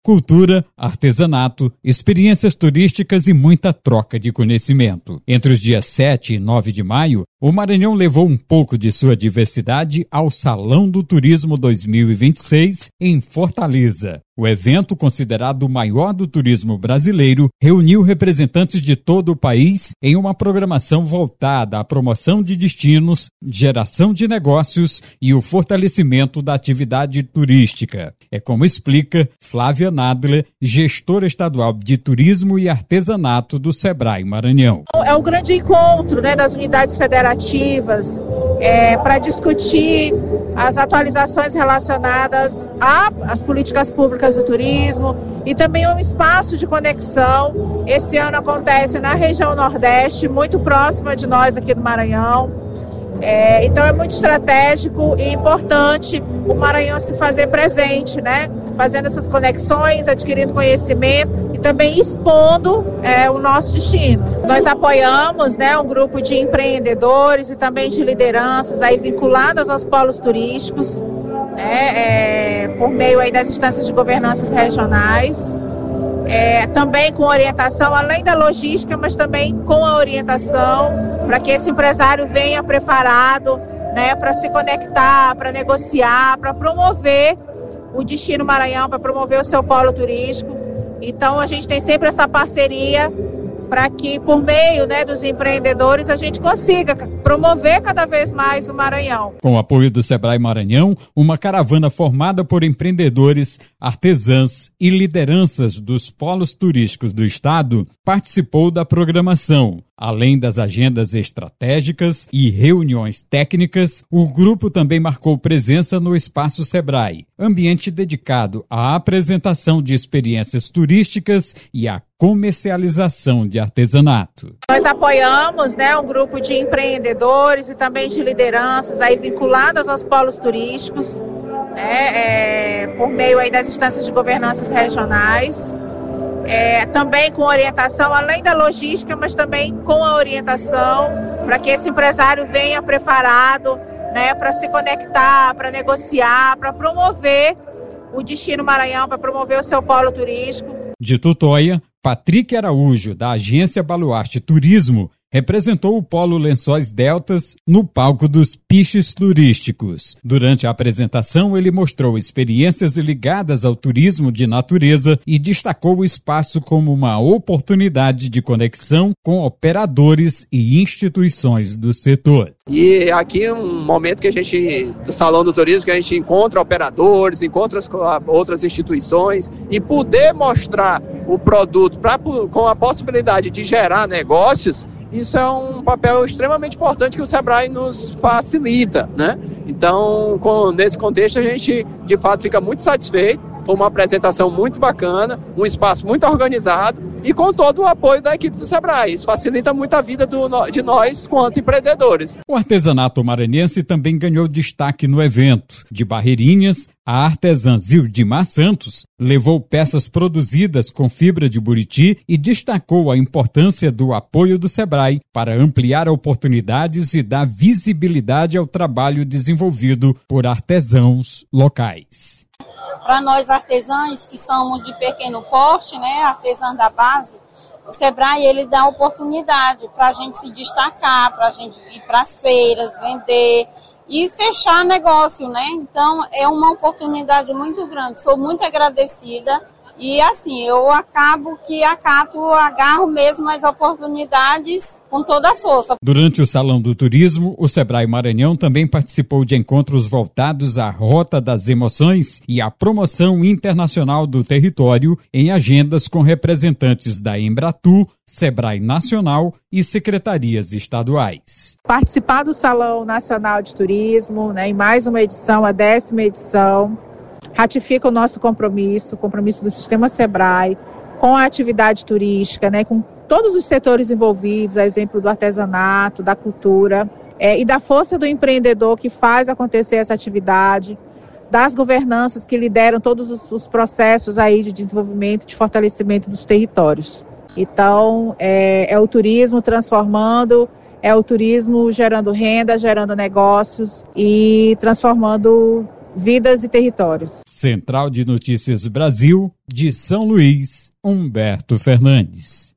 cultura, artesanato, experiências turísticas e muita troca de conhecimento. Entre os dias 7 e 9 de maio, o Maranhão levou um pouco de sua diversidade ao Salão do Turismo 2026 em Fortaleza. O evento, considerado o maior do turismo brasileiro, reuniu representantes de todo o país em uma programação voltada à promoção de destinos, geração de negócios e o fortalecimento da atividade turística. É como explica Flávia Nadler, gestora estadual de turismo e artesanato do Sebrae Maranhão. É um grande encontro, das unidades federativas para discutir as atualizações relacionadas às políticas públicas do turismo e também um espaço de conexão. Esse ano acontece na região Nordeste, muito próxima de nós aqui do Maranhão. Então é muito estratégico e importante o Maranhão se fazer presente, fazendo essas conexões, adquirindo conhecimento e também expondo o nosso destino. Nós apoiamos um grupo de empreendedores e também de lideranças aí vinculadas aos polos turísticos, por meio aí das instâncias de governanças regionais. Também com orientação, além da logística, mas também com a orientação para que esse empresário venha preparado para se conectar, para negociar, para promover o destino Maranhão, para promover o seu polo turístico. Então a gente tem sempre essa parceria para que por meio dos empreendedores a gente consiga promover cada vez mais o Maranhão. Com o apoio do Sebrae Maranhão, uma caravana formada por empreendedores, artesãs e lideranças dos polos turísticos do estado participou da programação. Além das agendas estratégicas e reuniões técnicas, o grupo também marcou presença no Espaço Sebrae, ambiente dedicado à apresentação de experiências turísticas e à comercialização de artesanato. Nós apoiamos um grupo de empreendedores e também de lideranças aí vinculadas aos polos turísticos, por meio aí das instâncias de governanças regionais. Também com orientação, além da logística, mas também com a orientação para que esse empresário venha preparado para se conectar, para negociar, para promover o destino Maranhão, para promover o seu polo turístico. De Tutóia, Patrick Araújo, da agência Baluarte Turismo, representou o Polo Lençóis Deltas no palco dos Piches Turísticos. Durante a apresentação, ele mostrou experiências ligadas ao turismo de natureza e destacou o espaço como uma oportunidade de conexão com operadores e instituições do setor. E aqui é um momento que a gente, do Salão do Turismo, que a gente encontra operadores, encontra outras instituições e poder mostrar o produto com a possibilidade de gerar negócios. Isso é um papel extremamente importante que o Sebrae nos facilita, Então, nesse contexto, a gente, de fato, fica muito satisfeito. Foi uma apresentação muito bacana, um espaço muito organizado e com todo o apoio da equipe do Sebrae. Isso facilita muito a vida de nós quanto empreendedores. O artesanato maranhense também ganhou destaque no evento. De Barreirinhas, a artesã Zildimar Santos levou peças produzidas com fibra de buriti e destacou a importância do apoio do Sebrae para ampliar oportunidades e dar visibilidade ao trabalho desenvolvido por artesãos locais. Para nós artesãs que somos de pequeno porte, artesãs da base, o Sebrae ele dá oportunidade para a gente se destacar, para a gente ir para as feiras, vender e fechar negócio, Então é uma oportunidade muito grande. Sou muito agradecida e assim, eu agarro mesmo as oportunidades com toda a força. Durante o Salão do Turismo, o Sebrae Maranhão também participou de encontros voltados à Rota das Emoções e à promoção internacional do território em agendas com representantes da Embratur, Sebrae Nacional e secretarias estaduais. Participar do Salão Nacional de Turismo, em mais uma edição, a 10ª edição, ratifica o nosso compromisso, o compromisso do Sistema Sebrae com a atividade turística, com todos os setores envolvidos, a exemplo do artesanato, da cultura, e da força do empreendedor que faz acontecer essa atividade, das governanças que lideram todos os processos aí de desenvolvimento, de fortalecimento dos territórios. Então, é o turismo transformando, é o turismo gerando renda, gerando negócios e transformando vidas e territórios. Central de Notícias Brasil, de São Luís, Humberto Fernandes.